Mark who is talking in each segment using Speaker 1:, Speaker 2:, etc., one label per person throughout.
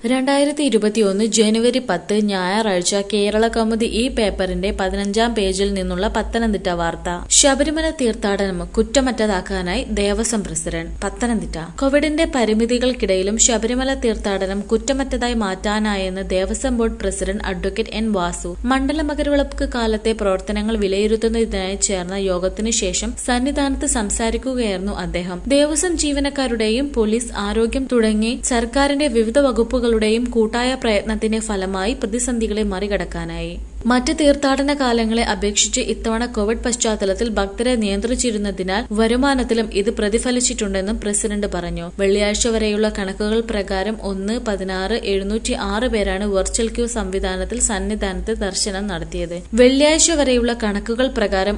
Speaker 1: 2021 ജനുവരി 10 ഞായറാഴ്ച കേരള കൗമുദി ഈ പേപ്പറിന്റെ 15-ാം പേജിൽ നിന്നുള്ള പത്തനംതിട്ട വാർത്ത. ശബരിമല തീർത്ഥാടനം കുറ്റമറ്റതാക്കാനായി ദേവസ്വം പ്രസിഡന്റ്. പത്തനംതിട്ട. കോവിഡിന്റെ പരിമിതികൾക്കിടയിലും ശബരിമല തീർത്ഥാടനം കുറ്റമറ്റതായി മാറ്റാനായെന്ന് Devaswom board president advocate N Vasu. Mandala Makaravilakku കാലത്തെ പ്രവർത്തനങ്ങൾ വിലയിരുത്തുന്നതിനായി ചേർന്ന യോഗത്തിനു ശേഷം സന്നിധാനത്ത് സംസാരിക്കുകയായിരുന്നു അദ്ദേഹം. ദേവസ്വം ജീവനക്കാരുടെയും പോലീസ്, ആരോഗ്യം തുടങ്ങി സർക്കാരിന്റെ വിവിധ വകുപ്പുകളുടെയും കൂട്ടായ പ്രയത്നത്തിന്റെ ഫലമായി പ്രതിസന്ധികളെ മറികടക്കാനായി. മറ്റ് തീർത്ഥാടന കാലങ്ങളെ അപേക്ഷിച്ച് ഇത്തവണ കോവിഡ് പശ്ചാത്തലത്തിൽ ഭക്തരെ നിയന്ത്രിച്ചിരുന്നതിനാൽ വരുമാനത്തിലും ഇത് പ്രതിഫലിച്ചിട്ടുണ്ടെന്നും പ്രസിഡന്റ് പറഞ്ഞു. വെള്ളിയാഴ്ച വരെയുള്ള കണക്കുകൾ പ്രകാരം 1-16-706 പേരാണ് വെർച്വൽ ക്യൂ സംവിധാനത്തിൽ സന്നിധാനത്ത് ദർശനം നടത്തിയത്. വെള്ളിയാഴ്ച വരെയുള്ള കണക്കുകൾ പ്രകാരം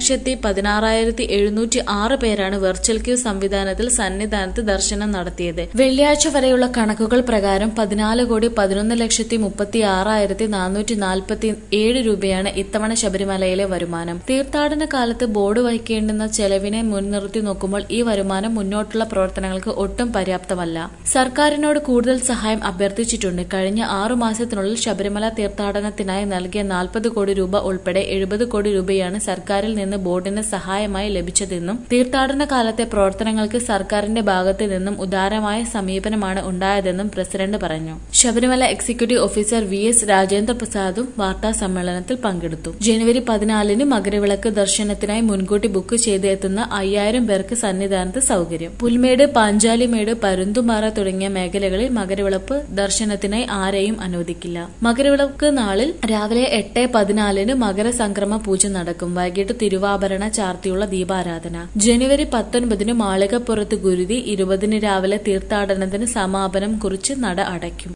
Speaker 1: 1,16,706 പേരാണ് വെർച്വൽ ക്യൂ സംവിധാനത്തിൽ സന്നിധാനത്ത് ദർശനം നടത്തിയത്. വെള്ളിയാഴ്ച വരെയുള്ള കണക്കുകൾ പ്രകാരം 14,11,36,447 രൂപയാണ് ഇത്തവണ ശബരിമലയിലെ വരുമാനം. തീർത്ഥാടന കാലത്ത് ബോർഡ് വഹിക്കേണ്ടുന്ന ചെലവിനെ മുൻനിർത്തി നോക്കുമ്പോൾ ഈ വരുമാനം മുന്നോട്ടുള്ള പ്രവർത്തനങ്ങൾക്ക് ഒട്ടും പര്യാപ്തമല്ല. സർക്കാരിനോട് കൂടുതൽ സഹായം അഭ്യർത്ഥിച്ചിട്ടുണ്ട്. കഴിഞ്ഞ 6 മാസത്തിനുള്ളിൽ ശബരിമല തീർത്ഥാടനത്തിനായി നൽകിയ 40 കോടി രൂപ ഉൾപ്പെടെ 70 കോടി രൂപയാണ് സർക്കാരിൽ നിന്ന് ബോർഡിന് സഹായമായി ലഭിച്ചതെന്നും തീർത്ഥാടന കാലത്തെ പ്രവർത്തനങ്ങൾക്ക് സർക്കാരിന്റെ ഭാഗത്തു നിന്നും ഉദാരമായ സമീപനമാണ് ഉണ്ടായതെന്നും പ്രസിഡന്റ് പറഞ്ഞു. Sabarimala executive officer VS Rajendra പ്രസാദും വാർത്താ സമ്മേളനത്തിൽ പങ്കെടുത്തു. ജനുവരി 14 മകരവിളക്ക് ദർശനത്തിനായി മുൻകൂട്ടി ബുക്ക് ചെയ്ത് എത്തുന്ന 5000 പേർക്ക് സന്നിധാനത്ത് സൗകര്യം. പുൽമേട്, പാഞ്ചാലിമേട്, പരുന്തുംപാറ തുടങ്ങിയ മേഖലകളിൽ മകരവിളക്ക് ദർശനത്തിനായി ആരെയും അനുവദിക്കില്ല. മകരവിളക്ക് നാളിൽ രാവിലെ 8:14 മകരസംക്രമ പൂജ നടക്കും. വൈകിട്ട് തിരുവാഭരണ ചാർത്തിയുള്ള ദീപാരാധന. ജനുവരി 19 മാളികപ്പുറത്ത് ഗുരുതി, 20 രാവിലെ തീർത്ഥാടനത്തിന് സമാപനം കുറിച്ച് നട അടയ്ക്കും.